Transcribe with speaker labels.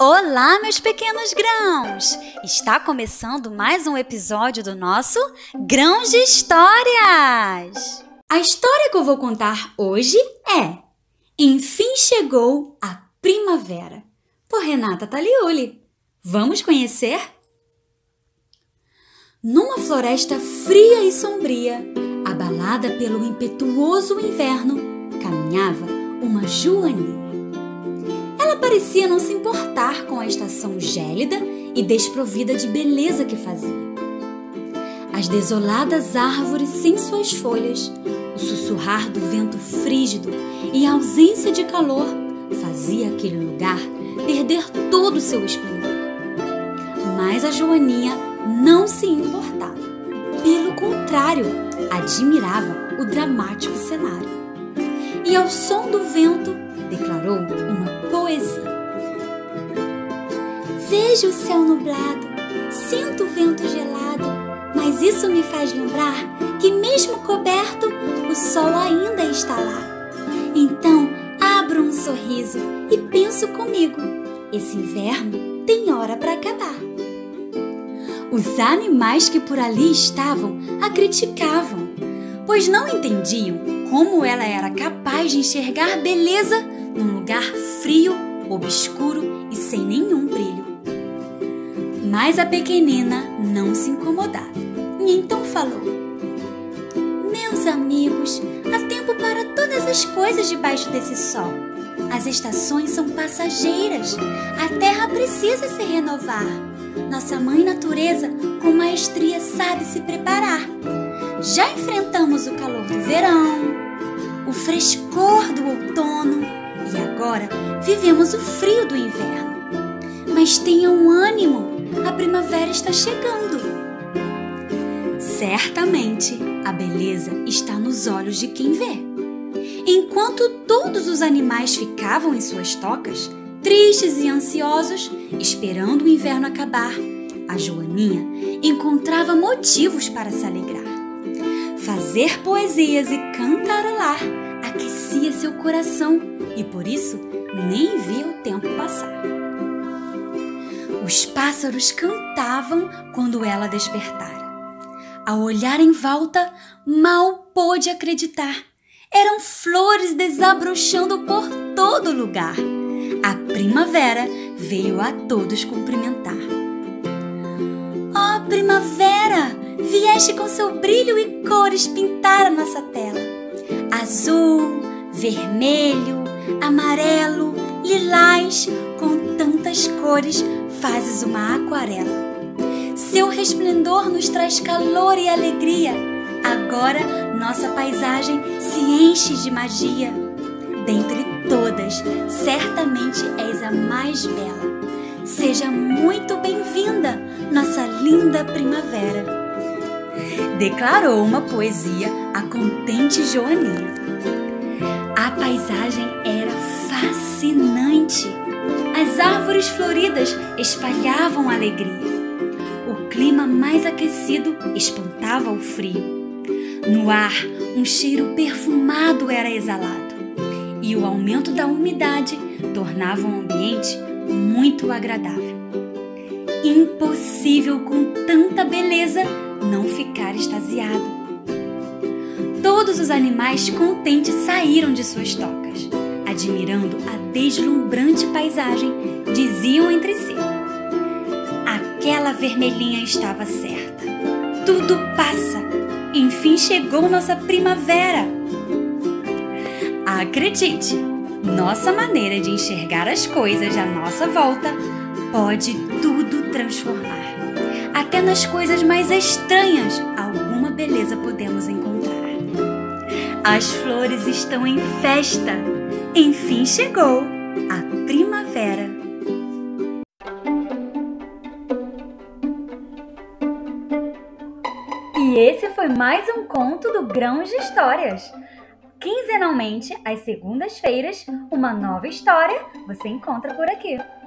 Speaker 1: Olá, meus pequenos grãos! Está começando mais um episódio do nosso Grãos de Histórias! A história que eu vou contar hoje é Enfim Chegou a Primavera, por Renata Taliuli. Vamos conhecer? Numa floresta fria e sombria, abalada pelo impetuoso inverno, caminhava uma joaninha. Ela parecia não se importar com a estação gélida e desprovida de beleza que fazia. As desoladas árvores sem suas folhas, o sussurrar do vento frígido e a ausência de calor fazia aquele lugar perder todo o seu esplendor. Mas a joaninha não se importava. Pelo contrário, admirava o dramático cenário. E ao som do vento, declarou uma poesia. Vejo o céu nublado, sinto o vento gelado, mas isso me faz lembrar que mesmo coberto, o sol ainda está lá. Então abro um sorriso e penso comigo, esse inverno tem hora para acabar. Os animais que por ali estavam a criticavam, pois não entendiam como ela era capaz de enxergar beleza num lugar frio, obscuro e sem nenhum brilho. Mas a pequenina não se incomodava e então falou: Meus amigos, há tempo para todas as coisas debaixo desse sol. As estações são passageiras, a terra precisa se renovar. Nossa mãe natureza com maestria sabe se preparar. Já enfrentamos o calor do verão, o frescor do outono e agora vivemos o frio do inverno. Mas tenham ânimo, a primavera está chegando. Certamente a beleza está nos olhos de quem vê. Enquanto todos os animais ficavam em suas tocas, tristes e ansiosos, esperando o inverno acabar, a joaninha encontrava motivos para se alegrar. Fazer poesias e cantarolar aquecia seu coração e por isso nem via o tempo passar. Os pássaros cantavam quando ela despertara. Ao olhar em volta, mal pôde acreditar. Eram flores desabrochando por todo lugar. A primavera veio a todos cumprimentar. Oh, primavera! Vieste com seu brilho e cores pintar a nossa tela. Azul, vermelho, amarelo, lilás, com tantas cores fazes uma aquarela. Seu resplendor nos traz calor e alegria. Agora nossa paisagem se enche de magia. Dentre todas, certamente és a mais bela. Seja muito bem-vinda, nossa linda primavera. Declarou uma poesia a contente joaninha. A paisagem era fascinante. As árvores floridas espalhavam alegria. O clima mais aquecido espantava o frio. No ar, um cheiro perfumado era exalado. E o aumento da umidade tornava o ambiente muito agradável. Impossível com tanta beleza não ficar extasiado. Todos os animais contentes saíram de suas tocas, admirando a deslumbrante paisagem, diziam entre si: aquela vermelhinha estava certa. Tudo passa. Enfim chegou nossa primavera. Acredite, nossa maneira de enxergar as coisas à nossa volta pode tudo transformar. Até nas coisas mais estranhas, alguma beleza podemos encontrar. As flores estão em festa. Enfim chegou a primavera. E esse foi mais um conto do Grãos de Histórias. Quinzenalmente, às segundas-feiras, uma nova história você encontra por aqui.